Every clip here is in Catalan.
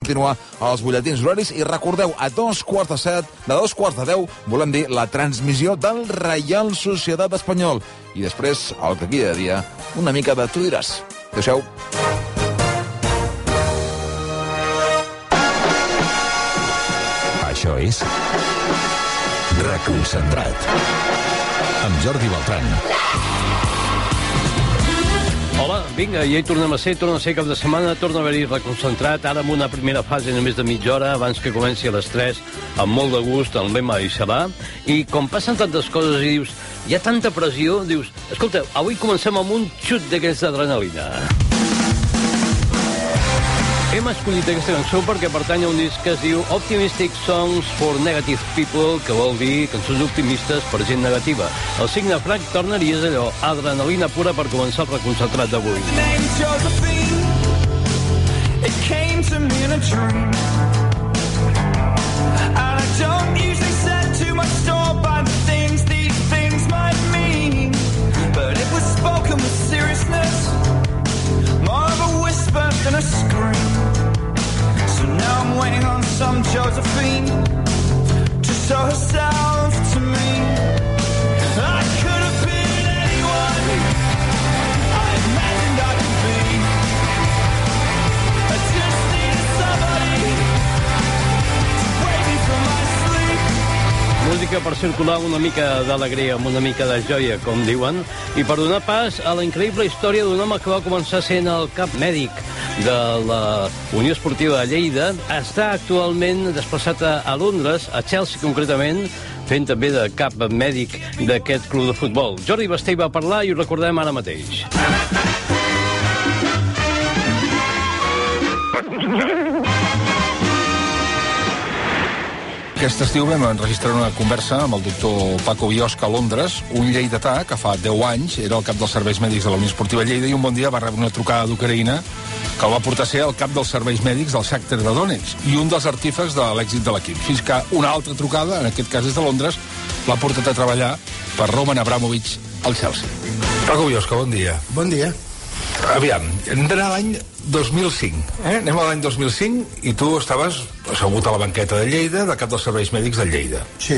continuar els butlletins horaris i recordeu, a 2:45, de 2:10, volem dir la transmissió del Reial Societat Espanyol. I després, el que queda de dia, una mica de Tu diràs. Adéu-siau. Això és Reconcentrat amb Jordi Beltran. Hola, vinga, ja hi torna a ser cap de setmana, torna a haver-hi Reconcentrat, ara amb una primera fase només de mitja hora, abans que comenci a les 3, amb molt de gust, el lema hi serà, i com passen tantes coses i dius, hi ha tanta pressió, dius, escolta, avui comencem amb un xut d'aquells d'adrenalina. Hem escollit aquesta cançó perquè pertany a un disc que es diu Optimistic Songs for Negative People, que vol dir cançons optimistes per gent negativa. El signe Frank Turner i és allò, adrenalina pura per començar el Reconcentrat d'avui. It came to me in a dream And I don't usually set too much store by the things these things might mean But it was spoken with seriousness More of a whisper than a scream So now I'm waiting on some Josephine To show herself to me I could have been anyone I imagined I could be I just needed somebody To wake me from my sleep Música per circular una mica d'alegria, amb una mica de joia, com diuen, i per donar pas a la increïble història d'un home que va començar sent el cap mèdic de la Unió Esportiva de Lleida, està actualment desplaçat a Londres, a Chelsea concretament, fent també de cap mèdic d'aquest club de futbol. Jordi Basté va parlar i ho recordem ara mateix. Aquest estiu vam enregistrar una conversa amb el doctor Paco Biosca a Londres, un lleidatà que fa 10 anys era el cap dels serveis mèdics de la Unió Esportiva Lleida i un bon dia va rebre una trucada d'Ucraïna que el va portar a ser el cap dels serveis mèdics del Shakhtar de Donetsk i un dels artífecs de l'èxit de l'equip. Fins que una altra trucada, en aquest cas des de Londres, l'ha portat a treballar per Roman Abramovich al Chelsea. Paco Biosca, bon dia. Bon dia. Aviam, hem d'anar a l'any 2005. Anem a l'any 2005 i tu estaves assegut a la banqueta de Lleida, de cap dels serveis mèdics de Lleida. Sí.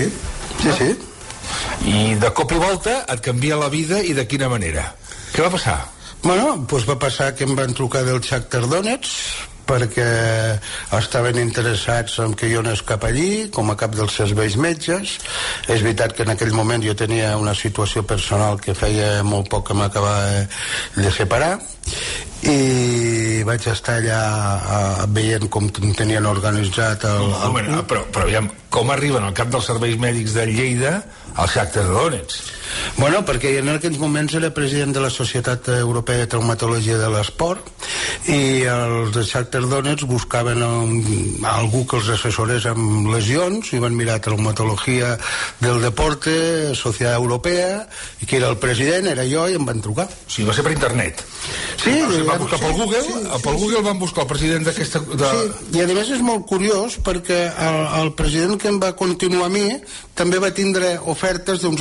I de cop i volta et canvia la vida i de quina manera? Què va passar? Bueno, doncs va passar que em van trucar del Shakhtar Donetsk perquè estaven interessats en que jo anés cap allí com a cap dels serveis metges. És veritat que en aquell moment jo tenia una situació personal que feia molt poc que m'acabava de separar i vaig estar allà veient com tenien organitzat Però aviam, com arriben al cap dels serveis mèdics de Lleida al Shakhtar de Donetsk? Bueno, perquè en aquells moments era president de la Societat Europea de Traumatologia de l'Esport i els de Shakhtar Donetsk buscaven algú que els assessorés amb lesions i van mirar traumatologia del deporte, Societat Europea, i que era el president, era jo, i em van trucar. O sigui, va ser per internet. Sí, van buscar pel Google, pel Google van buscar el president d'aquesta... Sí, i a més és molt curiós perquè el president que em va continuar a mi també va tindre ofertes d'un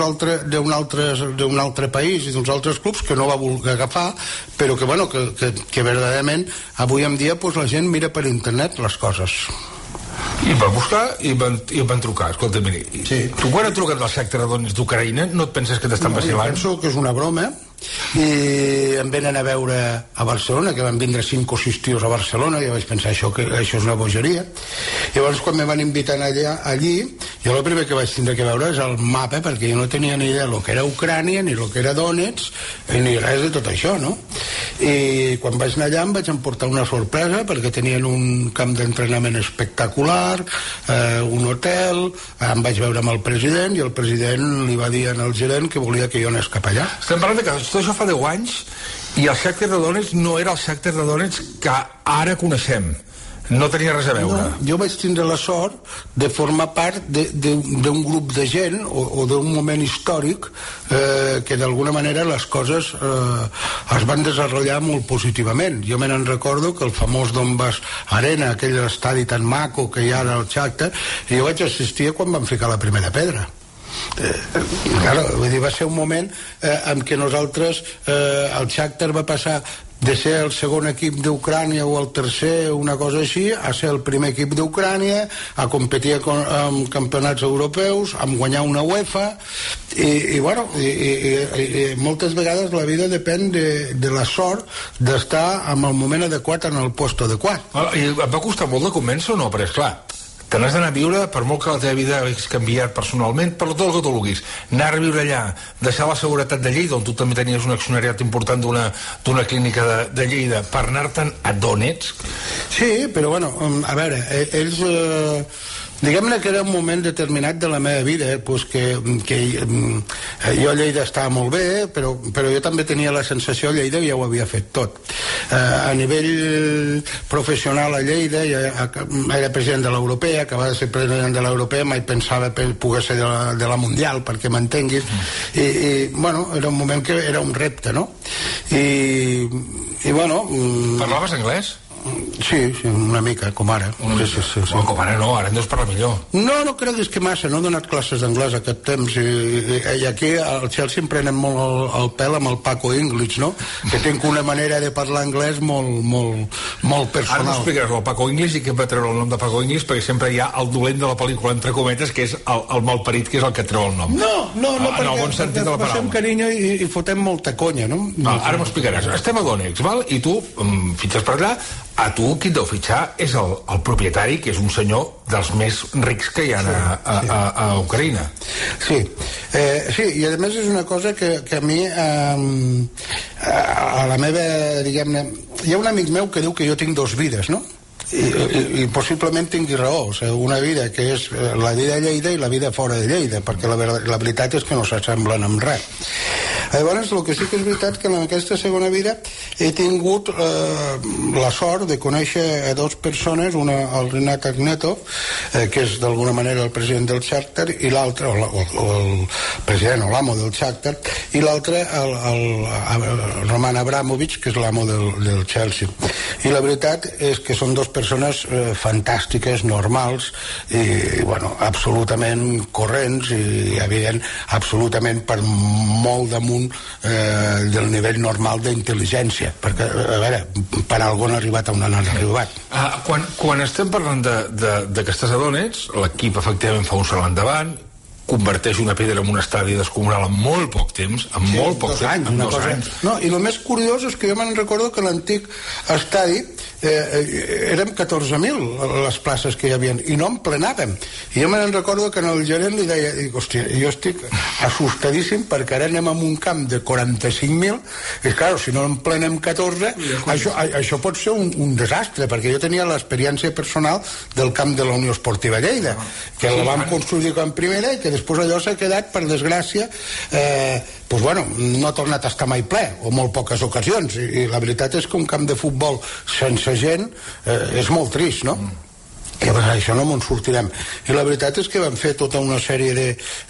altre país i d'uns altres clubs que no va voler agafar, però que, bueno, que verdaderament avui en dia pues, la gent mira per internet les coses. I van buscar i van trucar. Escolta, mira, sí. Tu quan has trucat del Shakhtar d'Ucraïna no et penses que t'estan vacilant? Jo penso que és una broma i em venen a veure a Barcelona, que van vindre 5 o 6 tios a Barcelona, i vaig pensar això és una bogeria. I llavors quan me van invitar allí, jo el primer que vaig tindre que veure és el mapa, perquè jo no tenia ni idea del que era Ucrània, ni el que era Donetsk, ni res de tot això, no? I quan vaig anar allà em vaig emportar una sorpresa, perquè tenien un camp d'entrenament espectacular, un hotel, em vaig veure amb el president, i el president li va dir al gerent que volia que jo anés cap allà. Estem parlant de que tot això fa 10 anys i el Shakhtar de Donetsk no era el Shakhtar de Donetsk que ara coneixem. No tenia res a veure. No, jo vaig tindre la sort de formar part d'un grup de gent o d'un moment històric que d'alguna manera les coses es van desenvolupar molt positivament. Jo me n'en recordo que el famós Donbass Arena, aquell estadi tan maco que hi ha al Shakhtar, jo vaig assistir quan van ficar la primera pedra. Claro, vull dir, va ser un moment en què nosaltres el Shakhtar va passar de ser el segon equip d'Ucrània o el tercer, una cosa així, a ser el primer equip d'Ucrània, a competir en campionats europeus, a guanyar una UEFA, i bueno, moltes vegades la vida depèn de la sort d'estar en el moment adequat, en el lloc adequat. I et va costar molt de convèncer o no? Perquè, esclar, te n'has d'anar a viure, per molt que la teva vida hagués canviat personalment, per tot el que tu vulguis, anar a viure allà, deixar la seguretat de Lleida, on tu també tenies un accionariat important d'una clínica de Lleida, per anar-te'n a Donetsk? Sí, però bueno, a veure, ells... diguem-ne que era un moment determinat de la meva vida, pues que jo a Lleida estava molt bé, però jo també tenia la sensació a Lleida que ja ho havia fet tot. A nivell professional a Lleida, era president de l'Europea, acabava de ser president de l'Europea, mai pensava poder ser de la Mundial, perquè m'entenguis, i bueno, era un moment que era un repte, no? I bueno... Parlaves anglès? Sí, una mica, com ara. Sí. Com ara no, ara en deus parlar millor. No creguis que massa, no he donat classes d'anglès aquest temps, i aquí al Chelsea em prenen molt el pèl amb el Paco English, no? Que tinc una manera de parlar anglès molt personal. Ara m'explicaràs el Paco English i què va treure el nom de Paco English, perquè sempre hi ha el dolent de la pel·lícula, entre cometes, que és el malparit, que és el que treu el nom. No, en el bon sentit de la paraula. Passem carinyo i fotem molta conya, no? Ara m'explicaràs. Estem a Donetsk, val? I tu fitxes per allà. A tu qui et deu fitxar és el propietari, que és un senyor dels més rics que hi ha a Ucraïna. Sí, i a més és una cosa que a mi a la meva, diguem-ne, hi ha un amic meu que diu que jo tinc dos vides, no? I possiblement tingui raó, o sigui, una vida que és la vida a Lleida i la vida fora de Lleida, perquè la veritat és que no s'assemblen amb res. Llavors, el que sí que és veritat que en aquesta segona vida he tingut la sort de conèixer a dues persones, una el Rinat Agnetov, que és d'alguna manera el president del Shakhtar, i l'altre, o el president o l'amo del Shakhtar, i l'altre el Roman Abramovich, que és l'amo del Chelsea. I la veritat és que són dues persones fantàstiques, normals, i bueno, absolutament corrents i evident, absolutament per molt damunt del nivell normal d'intel·ligència, perquè, a veure, per algú han arribat on han arribat. Quan estem parlant de que estàs a Donetsk, l'equip efectivament fa un salt endavant, converteix una pedra en un estadi descomunal en molt poc temps, en dos anys. No, i el més curiós és que jo me'n recordo que l'antic estadi érem 14.000 les places que hi havia i no en plenàvem, i jo me'n recordo que el gerent li deia, hòstia, jo estic assustadíssim perquè ara anem a un camp de 45.000 i clar, si no en plenem 14 això pot ser un desastre, perquè jo tenia l'experiència personal del camp de la Unió Esportiva Lleida, que la vam construir com primera i que després allò s'ha quedat, per desgràcia, doncs bueno, no ha tornat a estar mai ple, o molt poques ocasions, i la veritat és que un camp de futbol sense gent és molt trist, no? I això no me'n sortirem. I la veritat és que vam fer tota una sèrie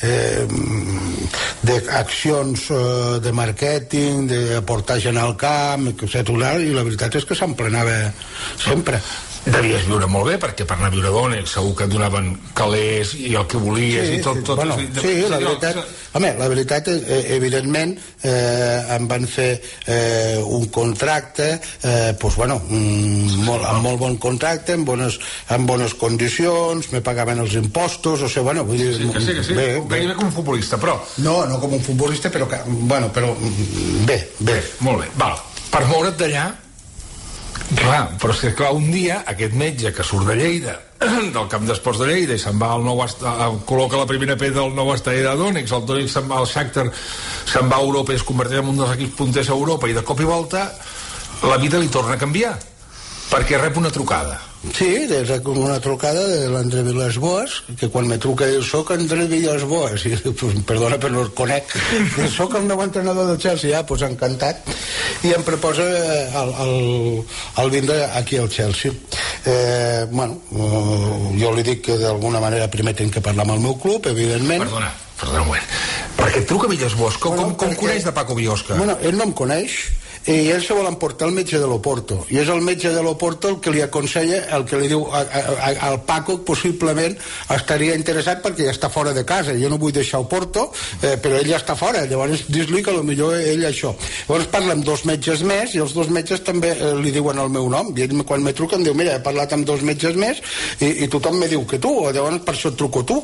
d'accions de màrqueting, d'aportar gent al camp, i la veritat és que s'emplenava sempre. Devies viure molt bé, perquè per anar a viure a Donetsk segur que et donaven calés i el que volies i tot. Bueno, sí, la veritat, home, la veritat, evidentment, em van fer un contracte, doncs, bueno, amb molt bon contracte, amb bones condicions, me pagaven els impostos, o sigui, bueno, vull dir... Sí, gairebé com un futbolista, però... No com un futbolista, però, bueno, però bé. Molt bé, val. Per moure't d'allà, clar, però és que clar, un dia aquest metge que surt de Lleida, del camp d'esports de Lleida, i se'n va al nou col·loca la primera pedra del nou estadi de Donetsk, el Donetsk se'n va al Shakhtar, se'n va a Europa i es converteix en un dels equips punters a Europa, i de cop i volta la vida li torna a canviar, perquè rep una trucada. Sí, una trucada de l'André Villas-Boas, que quan me truca diu, soc André Villas-Boas, i pues, perdona, però no el conec, soc el nou entrenador del Chelsea, pues encantat, i em proposa el vindre aquí al Chelsea. Bueno, jo li dic que d'alguna manera primer tinc que parlar amb el meu club, evidentment. Perdona un moment, perquè et truca Villas-Boas, com coneix de Paco Biosca? Bueno, ell no em coneix, i ells se volen portar el metge de l'Oporto, i és el metge de l'Oporto el que li aconsella, el que li diu al Paco possiblement estaria interessat perquè ja està fora de casa, jo no vull deixar Oporto, però ell ja està fora, llavors dis-li que potser ell això. Llavors parla amb 2 metges més i els 2 metges també li diuen el meu nom, i ell quan me truca em diu, mira, he parlat amb 2 metges més i tothom me diu que tu, llavors per això et truco tu,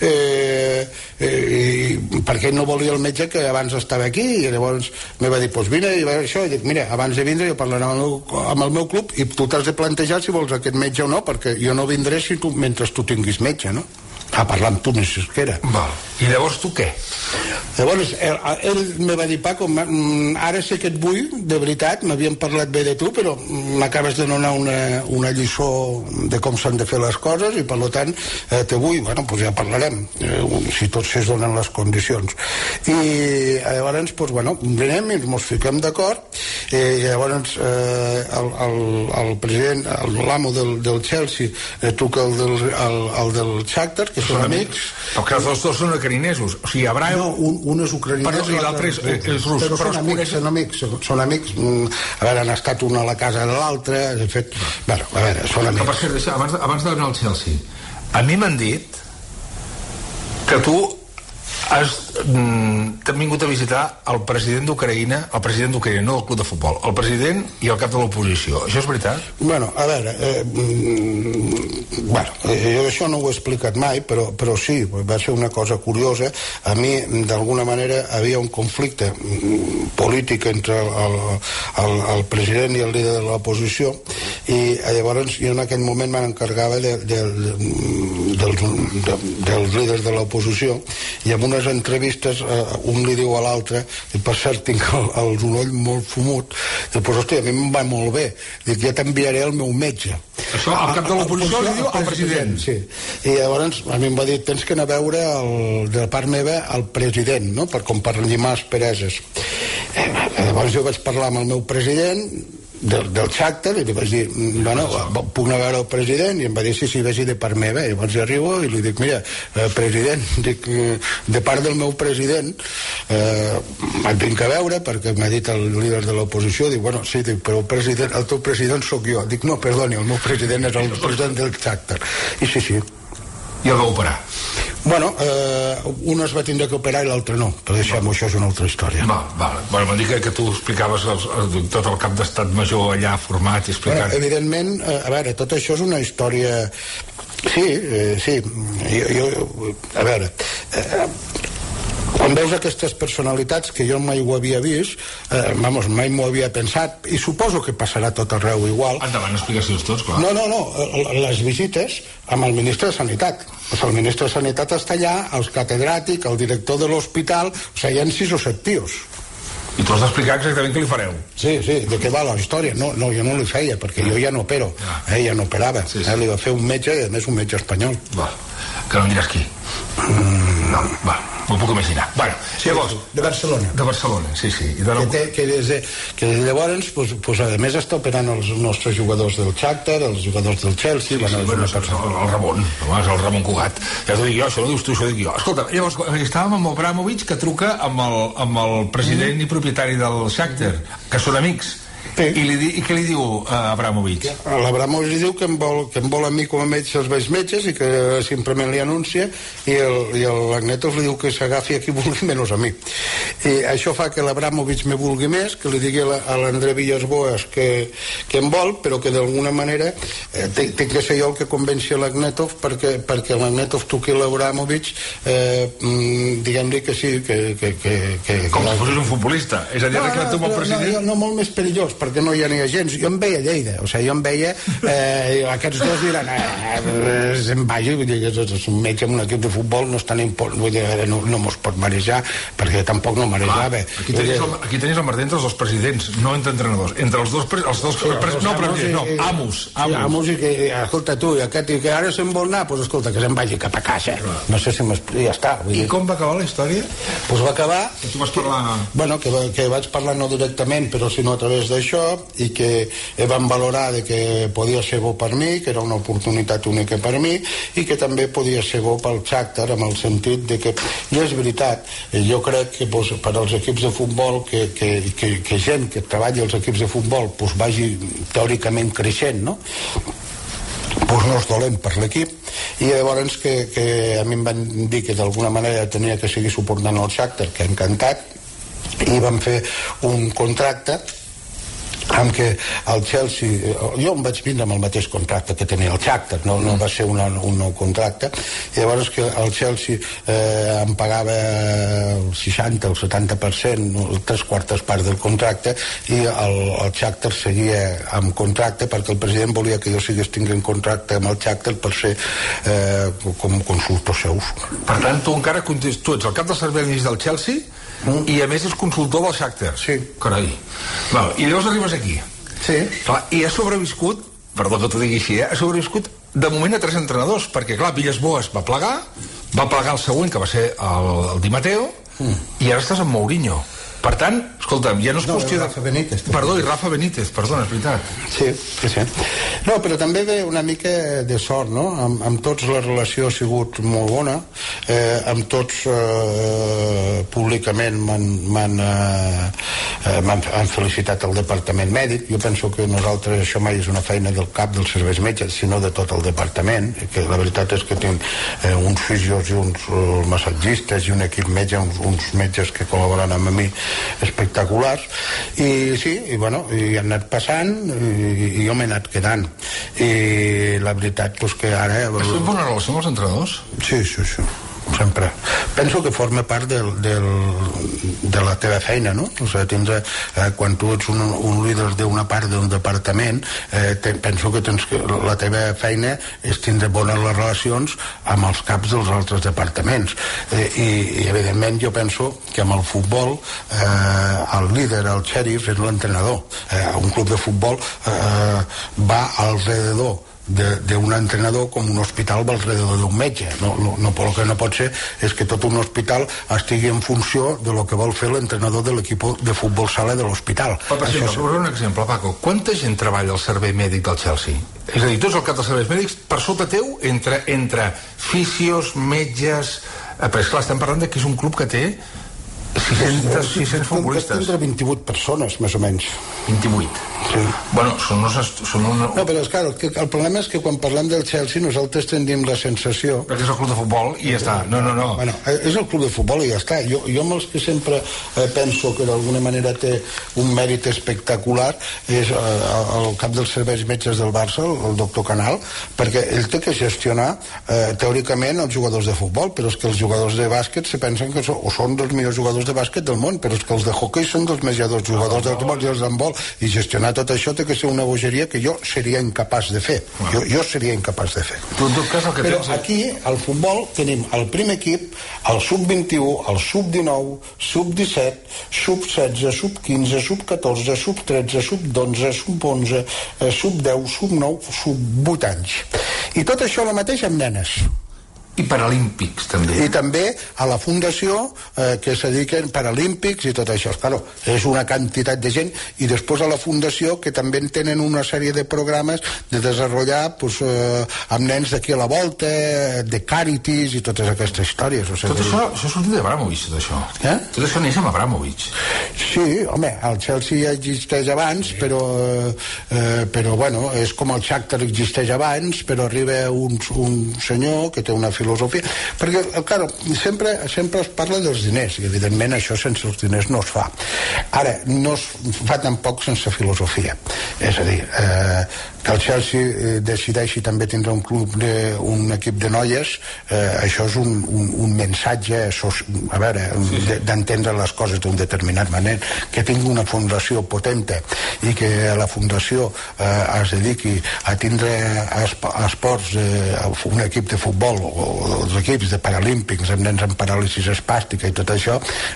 perquè ell no volia el metge que abans estava aquí, i llavors me va dir, doncs vine, i va això, i dic, mira, abans de vindre jo parlaré amb el meu club i tu t'has de plantejar si vols aquest metge o no, perquè jo no vindré mentre tu tinguis metge, no? A parlar amb tu més que era. Val. I llavors tu què? Llavors ell me va dir, Paco, ara sé que et vull, de veritat, m'havien parlat bé de tu, però m'acabes de donar una lliçó de com s'han de fer les coses i per tant te vull, bueno, doncs ja parlarem si tots es donen les condicions. I llavors, doncs bueno, venem i ens fiquem d'acord, i llavors el president, l'amo del Chelsea truca el del Shakhtar, que són amics. Perquè els dos són ucraïnesos, o sigui, Abraem... No, un és ucraïnès i l'altre és rus. Però són amics, a veure, han estat un a la casa de l'altre, de fet, bueno, a veure, són amics. Per cert, abans d'anar al Chelsea, a mi m'han dit que tu t'han vingut a visitar el president d'Ucraïna, no del club de futbol, el president i el cap de l'oposició. Això és veritat? Bueno, a veure, jo això no ho he explicat mai, però sí, va ser una cosa curiosa. A mi, d'alguna manera, havia un conflicte polític entre el president i el líder de l'oposició, i llavors jo en aquell moment m'encarregava dels líders de l'oposició, i amb unes entrevistes un li diu a l'altre, i per cert tinc els unoll molt fumut, i doncs hòstia, a mi em va molt bé, dic, ja t'enviaré el meu metge. Això el cap de l'oposició li diu al president? Sí, i llavors a mi em va dir, tens que anar a veure de part meva el president, no?, per com per llimar aspereses. Llavors jo vaig parlar amb el meu president del Shakhtar i li vaig dir, bueno, puc anar a veure el president? I em va dir, sí, vagi de part meva. I llavors arribo i li dic, mira, president, dic, de part del meu president et vinc a veure perquè m'ha dit el líder de l'oposició. Dic, bueno, sí, dic, però el teu president sóc jo. Dic, no, perdoni, el meu president és el president del Shakhtar. I sí. I el va operar? Bueno, un es va tindre que operar i l'altre no, però deixem-ho, això és una altra història. Bueno, m'han dit que tu explicaves tot el cap d'estat major allà format i explicat. Bueno, evidentment, a veure, tot això és una història... Sí, a veure... Quan veus aquestes personalitats que jo mai ho havia vist, mai m'ho havia pensat, i suposo que passarà tot arreu igual. Endavant, explicacions tots, clar. No, les visites amb el ministre de Sanitat. El ministre de Sanitat està allà, els catedràtics, el director de l'hospital, o sigui, hi ha 6 o 7 tios. I tu has d'explicar exactament què li fareu. Sí, de què va la història. No, jo no li feia, perquè jo ja no opero. Ja no operava. Li va fer un metge, i a més un metge espanyol. Que no em diràs qui. No, m'ho puc imaginar. Bueno, llavors... De Barcelona. De Barcelona, sí. Que llavors, a més, està operant els nostres jugadors del Shakhtar, els jugadors del Chelsea... El Ramon, el Ramon Cugat. Ja t'ho dic jo, això no dius tu, això ho dic jo. Escolta, llavors, estàvem amb Abramovich, que truca amb el president i propietari del Shakhtar, que són amics. I què li diu Abramovich? L'Abramovich li diu que em vol a mi com a metge els vells metges i que simplement li anuncia, i l'Agnetov li diu que s'agafi a qui vulgui menys a mi. I això fa que l'Abramovich me vulgui més, que li digui a l'André Villas-Boas que em vol, però que d'alguna manera tinc que ser jo el que convenci a l'Agnetov perquè l'Agnetov truqui a l'Abramovich diguem-li que sí, com si fossis un futbolista, és a dir, que tu amb el president... No, molt més perillós, perquè no hi ha ni agents. Jo em veia a Lleida, o sigui, jo em veia aquests dos diran em vagi, vull dir, és un metge en un equip de futbol, no és tan important, vull dir, no mos pot marejar, perquè tampoc no marejava. Aquí tenies el merder entre els dos presidents, no entre entrenadors, entre els dos amos, i que, escolta tu, i que ara se'n vol anar, doncs escolta, que se'n vagi cap a casa, no sé si ja està. I com va acabar la història? Doncs va acabar que tu vas parlar... Bueno, que vaig parlar no directament, però sinó a través de això, i que van valorar de que podia ser bo per mi, que era una oportunitat única per mi, i que també podia ser bo pel Shakhtar, amb el sentit de que, i és veritat, jo crec que per als equips de futbol que gent que treballi als equips de futbol vagi teòricament creixent, no? No és dolent per l'equip, i llavors que a mi em van dir que d'alguna manera tenia que seguir suportant el Shakhtar, que ha encantat, i van fer un contracte amb què el Chelsea, jo em vaig vindre amb el mateix contracte que tenia el Shakhtar, no va ser un nou contracte, i llavors que el Chelsea em pagava el 60 o el 70%, 3/4 part del contracte, i el Shakhtar seguia amb contracte, perquè el president volia que jo seguís tinguent contracte amb el Shakhtar per ser com consultor seus. Per tant, tu encara tu ets el cap dels serveis del Chelsea i a més és consultor del Shakhtar. Sí. Carai. Val, i llavors arribes aquí. Sí. Clar, i has sobreviscut, perdó que t'ho digui així, has sobreviscut de moment a 3 entrenadors, perquè clar, Villas-Boas va plegar el següent, que va ser el Di Matteo, i ara estàs amb Mourinho. Per tant, escolta'm, ja no és qüestió de... Rafa Benítez. Perdó, i Rafa Benítez, perdona, és veritat. Sí. No, però també ve una mica de sort, no? Amb tots la relació ha sigut molt bona, amb tots públicament m'han felicitat el departament mèdic. Jo penso que nosaltres això mai és una feina del cap dels serveis metges, sinó de tot el departament, que la veritat és que tinc uns fisios i uns massatgistes i un equip metge, uns metges que col·laboren amb mi espectaculars, i sí, i bueno, i han anat passant i jo m'he anat quedant, i la veritat és que ara... Has fet bona relació amb els entrenadors? Sí, sempre. Penso que forma part de la teva feina, no? O sigui, quan tu ets un líder d'una part d'un departament, penso que la teva feina és tindre bones les relacions amb els caps dels altres departaments, i evidentment jo penso que amb el futbol el líder, el xèrif, és l'entrenador. Un club de futbol va alrededor d'un entrenador com un hospital va alrededor d'un metge. El que no pot ser és que tot un hospital estigui en funció de lo que vol fer l'entrenador de l'equip de futbol sala de l'hospital. Per exemple, un exemple, Paco, quanta gent treballa al servei mèdic del Chelsea? És a dir, tu ets el cap dels serveis mèdics, per sota teu, entre fisios, metges... Però esclar, estem parlant que és un club que té 600 futbolistes. Entre 28 persones, més o menys. 28? Sí. Bueno, són No, però és clar, el problema és que quan parlem del Chelsea nosaltres tenim la sensació... Perquè és el club de futbol i ja està. No. Bueno, és el club de futbol i ja està. Jo amb els que sempre penso que d'alguna manera té un mèrit espectacular és el cap dels serveis metges del Barça, el doctor Canal, perquè ell té que gestionar teòricament els jugadors de futbol, però és que els jugadors de bàsquet se pensen que són dels millors jugadors de bàsquet del món, però és que els de hoquei són dels més jugadors del món, i els d'handbol, i gestionar tot això té que ser una bogeria que jo seria incapaç de fer. Jo seria incapaç de fer. Però aquí, al futbol, tenim el primer equip, el sub-21, el sub-19, sub-17, sub-16, sub-15, sub-14, sub-13, sub-12, sub-11, sub-10, sub-9, sub-8 anys. I tot això el mateix amb nenes. I paralímpics, també. I també a la fundació que se dediquen paralímpics i tot això. Claro, és una quantitat de gent, i després a la fundació que també tenen una sèrie de programes de desenvolupar amb nens d'aquí a la volta, de Càritas i totes aquestes històries. O sigui, tot això sortit d'Abramovich, tot això. Tot això neix amb Abramovich. Sí, home, el Chelsea ja existeix abans, però bueno, és com el Shakhtar existeix abans, però arriba un senyor que té una filosofia, perquè, clar, sempre es parla dels diners, i evidentment això sense els diners no es fa. Ara, no es fa tampoc sense filosofia. És a dir, que el Chelsea decideixi també tindre un club, un equip de noies, això és un missatge, a veure, d'entendre les coses d'un determinat manera, que tingui una fundació potenta i que la fundació es dediqui a tindre esports, un equip de futbol o els equips de paralímpics amb nens amb paràlisi espàstica i tot això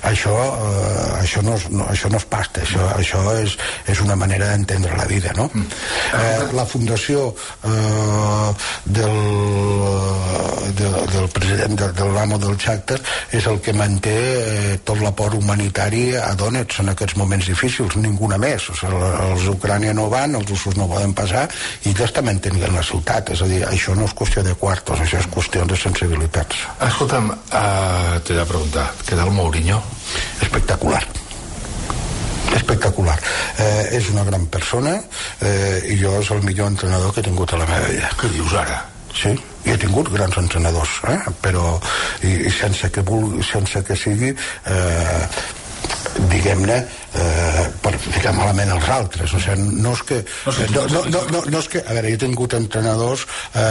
no és pasta, això és una manera d'entendre la vida, no? La fundació del del president del ramo del Shakhtar és el que manté tot l'aport humanitari a Donetsk en aquests moments difícils, ninguna més. O sigui, els Ucrània no van, els russos no poden passar i ells també mantenien la ciutat. És a dir, això no és qüestió de quartos, això és qüestió de sensibilitats. Escolta'm, t'he de preguntar, què tal Mourinho? Espectacular. És una gran persona i jo és el millor entrenador que he tingut a la meva vida. Què dius ara? Sí, i he tingut grans entrenadors, però i sense que sigui diguem-ne per ficar malament els altres. O sigui, no és que a veure, jo he tingut entrenadors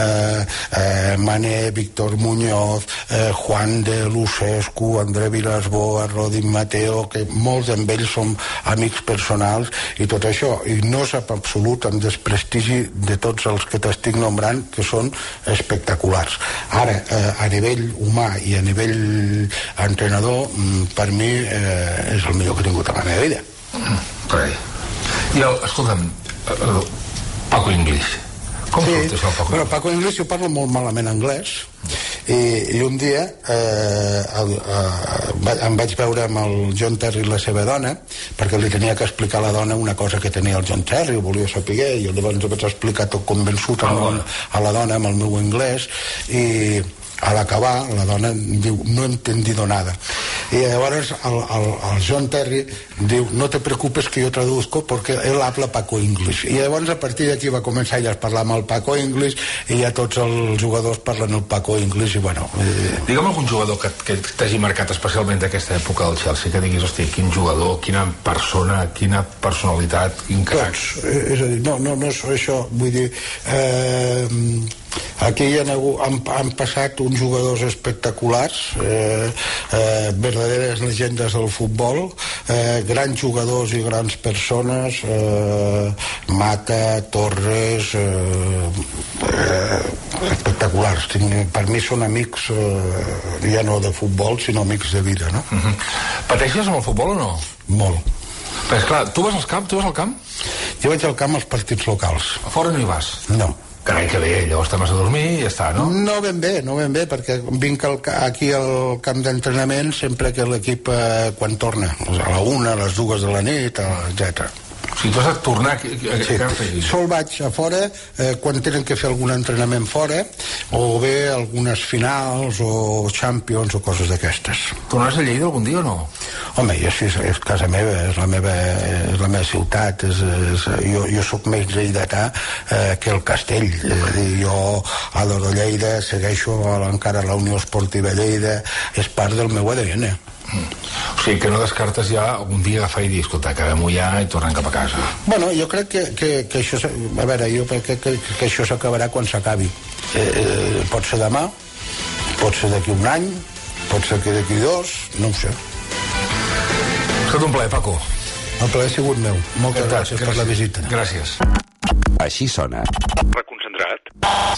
Mané, Víctor Muñoz, Juan de Lucescu, André Vilas-Boas, Rodin Mateo, que molts d'ells som amics personals i tot això, i no és absolut en desprestigi de tots els que t'estic nombrant, que són espectaculars. Ara, a nivell humà i a nivell entrenador, per mi és el millor que he tingut a la meva vida. I escolta'm, Paco English, com surt això, Paco? Bueno, Paco English jo parlo molt malament anglès i un dia em vaig veure amb el John Terry i la seva dona, perquè li tenia que explicar a la dona una cosa que tenia el John Terry, ho volia saber, i llavors vaig explicar tot convençut a la dona amb el meu anglès, i al acabar la dona diu no he entendido nada, y llavors el John Terry diu no te preocupes que yo traduzco porque él habla Paco English, i llavors a partir d'aquí va començar ella a parlar amb el Paco English i ja tots els jugadors parlen el Paco English i bueno... Digue'm algun jugador que t'hagi marcat especialment d'aquesta època del Chelsea, que diguis, hosti, quin jugador, quina persona, quina personalitat, quin crac. És a dir, no és això, vull dir... Aquí han passat uns jugadors espectaculars, verdaderes llegendes del futbol, grans jugadors i grans persones, Mata, Torres, espectaculars. Per mi són amics ja no de futbol, sinó amics de vida, no? Pateixes amb el futbol o no? Molt. Però esclar, tu vas al camp? Jo vaig al camp als partits locals. A fora no hi vas? No. Carai, que bé, llavors te'n vas a dormir i ja està, no? No ben bé, perquè vinc aquí al camp d'entrenament sempre que l'equip quan torna, a la 1, a les 2 de la nit, etc. O sigui, tu has de tornar sí. Sol vaig a fora quan tenen que fer algun entrenament fora, o bé algunes finals o Champions o coses d'aquestes. Tornaràs a Lleida algun dia o no? Home, jo sí, és casa meva, és la meva ciutat, jo sóc més lleidatà que el Castell. Jo adoro Lleida, segueixo encara la Unió Esportiva Lleida, és part del meu ADN. O sigui, que no descartes ja algun dia agafar i dir, escolta, acabem-ho ja i tornem cap a casa. Bueno, jo crec que això... A veure, jo crec que això s'acabarà quan s'acabi. Pot ser demà, pot ser d'aquí un any, pot ser d'aquí 2, no ho sé. Ha estat un plaer, Paco. El plaer ha sigut meu. Moltes gràcies per la visita. Gràcies. Així sona. Reconcentrat.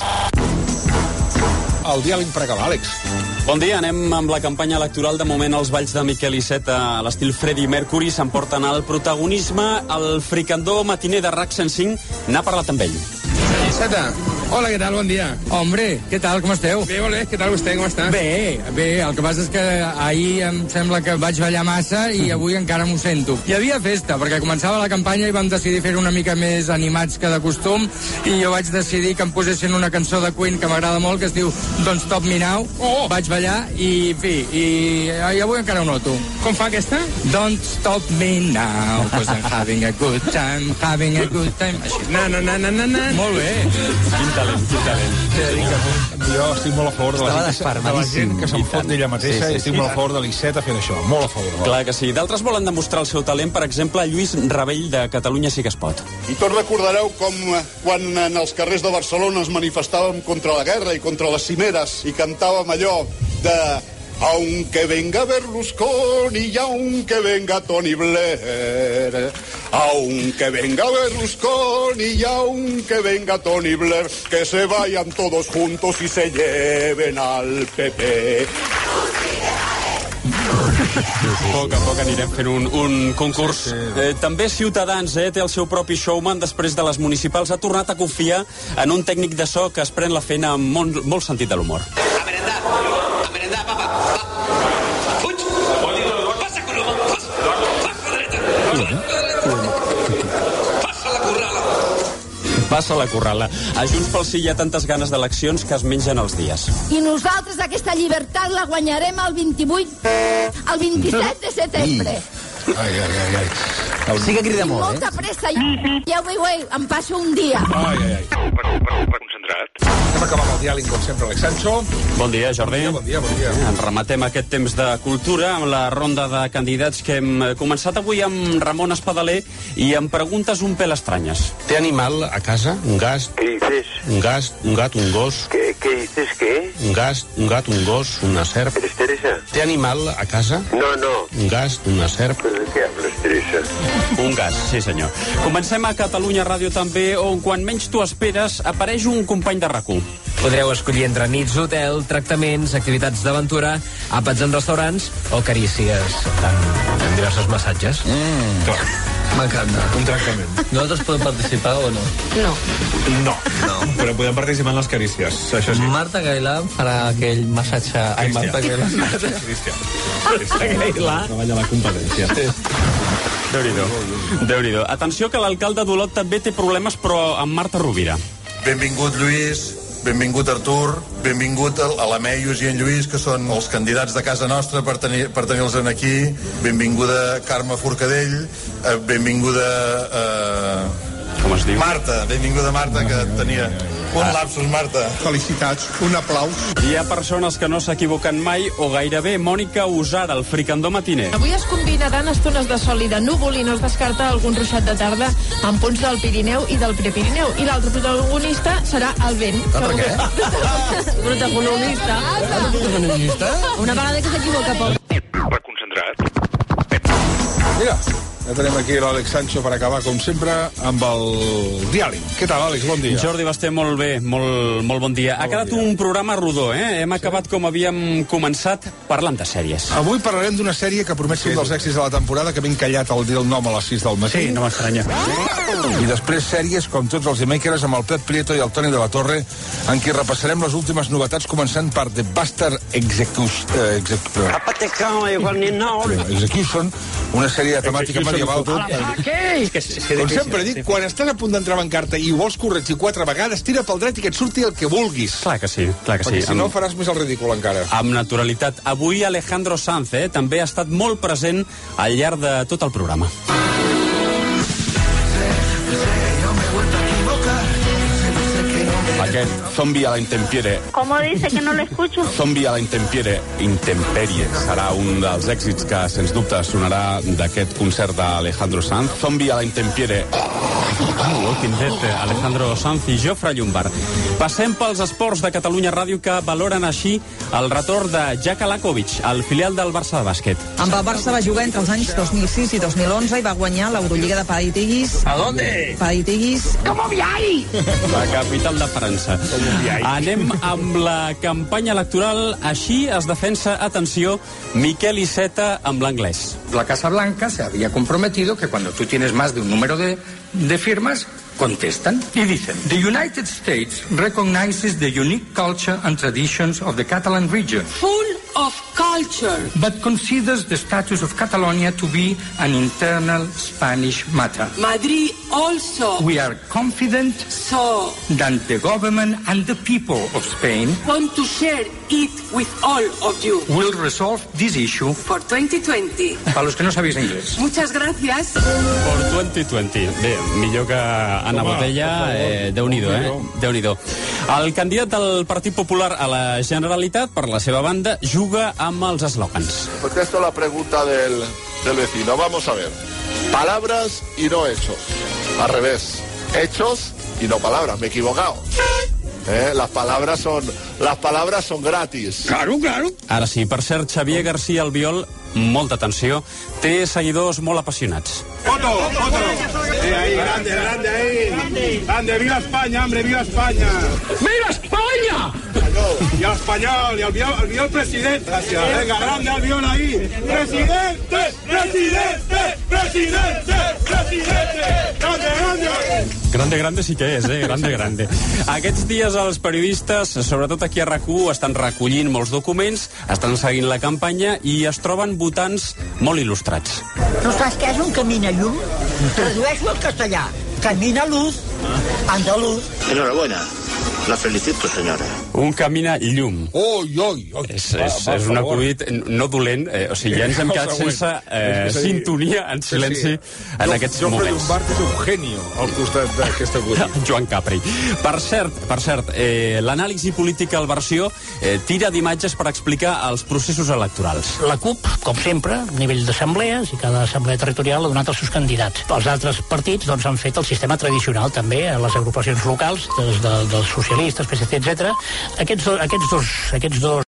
El diàleg pregava, Àlex. Bon dia, anem amb la campanya electoral. De moment els balls de Miquel Iceta a l'estil Freddie Mercury s'emporten el protagonisme. El fricandó matiner de RAC 105 n'ha parlat amb ell. Iceta, hola, què tal? Bon dia. Hombre, què tal? Com esteu? Bé, molt bé. Què tal vostè? Com està? Bé. El que passa és que ahir em sembla que vaig ballar massa i avui encara m'ho sento. Hi havia festa, perquè començava la campanya i vam decidir fer una mica més animats que de costum, i jo vaig decidir que em posessin una cançó de Queen que m'agrada molt, que es diu Don't Stop Me Now. Vaig ballar i, en fi, i avui encara ho noto. Com fa aquesta? Don't Stop Me Now, because I'm having a good time, Així. Na. Molt bé. Quin talent. Jo estic molt a favor de la gent que se'n fot d'ella mateixa, i estic molt a favor de l'Iceta fent això, molt a favor. Clar que sí. D'altres volen demostrar el seu talent, per exemple, Lluís Ravell de Catalunya Sí que es pot. I tots recordareu com quan en els carrers de Barcelona es manifestàvem contra la guerra i contra les cimeres i cantàvem allò de aunque venga Berlusconi y aunque venga Tony Blair, aunque venga Berlusconi y aunque venga Tony Blair, que se vayan todos juntos y se lleven al PP. A poc anirem fent un concurs. També Ciutadans té el seu propi showman. Després de les municipals ha tornat a confiar en un tècnic de so que es pren la feina amb molt sentit de l'humor. A merendar. Passa la corrala. A Junts pel Sí hi ha tantes ganes d'eleccions que es mengen els dies. I nosaltres aquesta llibertat la guanyarem el 27 de setembre. Sí que crida molt, molta pressa. Ja ho veieu, em passo un dia. Reconcentrat. Anem a acabar amb el diàleg, com sempre, Alex Sancho. Bon dia, Jordi. Bon dia. En rematem aquest temps de cultura amb la ronda de candidats que hem començat avui amb Ramon Espadaler i amb preguntes un pèl estranyes. ¿Té animal a casa? ¿Un gas? ¿Qué dices? ¿Un gas? ¿Un gato? ¿Un gos? ¿Qué dices? ¿Qué? ¿Un gas? ¿Un gato? ¿Un gos? ¿Una serp? ¿Eres Teresa? ¿Té animal a casa? No. ¿Un gas? ¿Una serp? ¿Pero de qué hablas, Teresa? Un gas, sí senyor. Comencem a Catalunya Ràdio també, on quan menys t'ho esperes apareix un company de RAC1. Podreu escollir entre nits d'hotel, tractaments, activitats d'aventura, àpats en restaurants o carícies amb diversos massatges. Clar. M'encanta. Un tractament. Nosaltres podem participar o no? No. Però podem participar en les carícies, això sí. Marta Gailà farà aquell massatge... Ai, Marta Gailà. Cristian. Gailà. Treballa la competència. Déu-n'hi-do. Atenció que l'alcalde d'Olot també té problemes, però amb Marta Rovira. Benvingut, Lluís. Benvingut, Artur. Benvingut a la Meius i en Lluís, que són els candidats de casa nostra per tenir-los aquí. Benvinguda Carme Forcadell. Benvinguda com es diu? Marta. Benvinguda Marta, que tenia un lapsus, Marta. Felicitats, un aplaus. Hi ha persones que no s'equivoquen mai o gairebé. Mònica Usara, el fricandó matiner. Avui es combinaran estones de sol i de núvol i no es descarta algun ruixat de tarda en punts del Pirineu i del Prepirineu. I l'altre protagonista serà el vent. Per què? Protagonista. Una vegada que s'equivoca poc. Reconcentrat. Mira, ja tenim aquí l'Àlex Sancho per acabar, com sempre, amb el diàleg. Què tal, Àlex? Bon dia. Jordi Basté, molt bé, molt bon dia. Ha quedat un programa rodó, Hem acabat com havíem començat, parlant de sèries. Avui parlarem d'una sèrie que promet ser un dels èxits de la temporada, que ben callat el dir el nom a les 6 del matí. Sí, no m'estranya. I després sèries, com tots els dimecres, amb el Pep Prieto i el Toni de la Torre, en què repassarem les últimes novetats, començant per The Bastard Execution, una sèrie de temàtica medieval. Com sempre dic, quan estàs a punt d'entrar en carta i ho vols corregir 4 vegades, tira pel dret i que et surti el que vulguis. Clar que sí. Perquè si no faràs més el ridícul encara. Amb naturalitat. Avui Alejandro Sanz també ha estat molt present al llarg de tot el programa. Aquest zombi a la intemperie. ¿Cómo dice que no lo escucho? Zombi a la intemperie serà un dels èxits que, sens dubte, sonarà d'aquest concert d'Alejandro Sanz. Zombi a la intemperie. Walking Dead, Alejandro Sanz i Jofre Llombard. Passem pels esports de Catalunya Ràdio, que valoren així el retorn de Jaka Lakovic, el filial del Barça de bàsquet. Amb el Barça va jugar entre els anys 2006 i 2011 i va guanyar l'Eurolliga de Paditiguis. ¿A dónde? Paditiguis. ¿Cómo viai? La capital de França. Anem amb la campanya electoral. Així es defensa, atenció, Miquel Iceta amb l'anglès. La Casa Blanca se había comprometido que cuando tú tienes más de un número de firmas, contestan y dicen: The United States recognizes the unique culture and traditions of the Catalan region. Full of culture. But considers the status of Catalonia to be an internal Spanish matter. Madrid also. We are confident that the government and the people of Spain want to share it with all of you. Will resolve this issue for 2020. Para los que no sabéis inglés. Muchas gracias. For 2020. Bé, millor que Anna Botella, Déu-n'hi-do, Déu-n'hi-do. El candidat del Partit Popular a la Generalitat, per la seva banda, juga amb els eslògans. Contesto la pregunta del vecino. Vamos a ver. Palabras y no hechos. Al revés. Hechos y no palabras. Me he equivocado. Las palabras son gratis. Claro. Ara sí, per cert, Xavier García Albiol, molta atenció, té seguidors molt apassionats. Foto. Ahí, grande ahí. Grande, viva España, hombre, viva España. ¡Viva España! Ya os español y al presidente. Gracias. Venga, grande Albiol ahí. Presidente, presidente, presidente, presidente. Grande, grande. Grande sí que és, grande. Aquests dies els periodistes, sobretot aquí a RAC1, estan recollint molts documents, estan seguint la campanya i es troben votants molt il·lustrats. No saps què és un camina llum? Tradueixo al castellà. Camina luz, andaluz. Enhorabuena. La felicito, senyora. Un camina llum. És un acudit no dolent, o sigui, ja ens hem quedat sense sintonia en silenci en aquests moments. Jofre Llombart és un genio al costat d'aquest acudit. Joan Capri. Per cert, l'anàlisi política al Versió tira d'imatges per explicar els processos electorals. La CUP, com sempre, a nivell d'assemblees, i cada assemblea territorial ha donat els seus candidats. Els altres partits han fet el sistema tradicional, també, a les agrupacions locals, dels socialistes, PSC, etc. Aquests dos